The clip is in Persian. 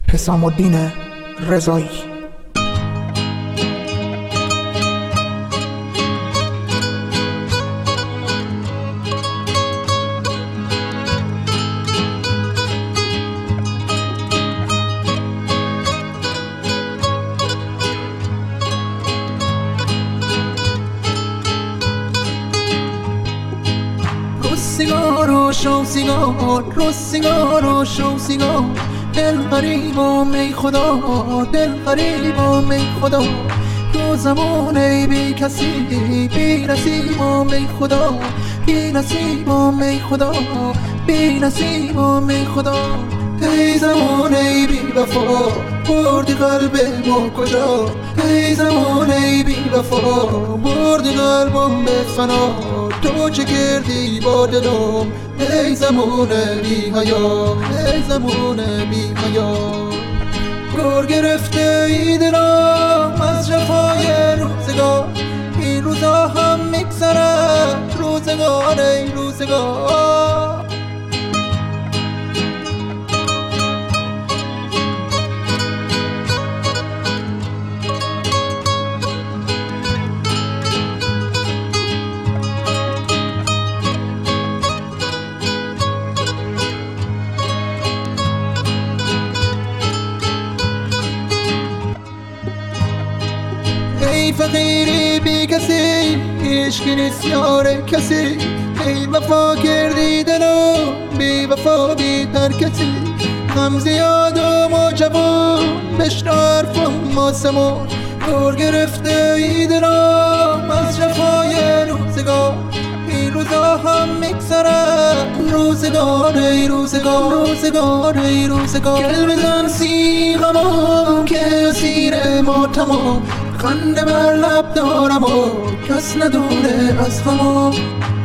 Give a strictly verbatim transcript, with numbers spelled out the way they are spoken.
حسام الدین رضایی. سیگار و شو سیگار، رو سیگار و شو سیگار، دل غریب و می خدا، دل غریب و می خدا. تو زمانه بی کسی بی نصیب و می خدا، بی نصیب و می خدا، بی نصیب و می خدا. ای زمانه بی وفا بردی قلب ما کجا، ای زمانه بی وفا بردی قلبم به فنا. تو چه کردی با دلم ای زمانه بی حیا، ای زمانه بی حیا. گور گرفته ای دلم از جفای روزگار، این روزا هم میگذره روزگار ای روزگار. ای فقیری بی کسی عشقی نیست یار کسی، ای وفا کردی دلو بی وفا بی هر کسی. غم زیاد و ما جوان بشنو حرفم آسمون، گور گرفته ای دلم از جفای روزگار، این روزا هم میگذره روزگار ای روزگار، روزگار ای روزگار. گل بزن سی غمام که اسیر ما تمام، خنده بر لب دارم و کس ندونه از غمام.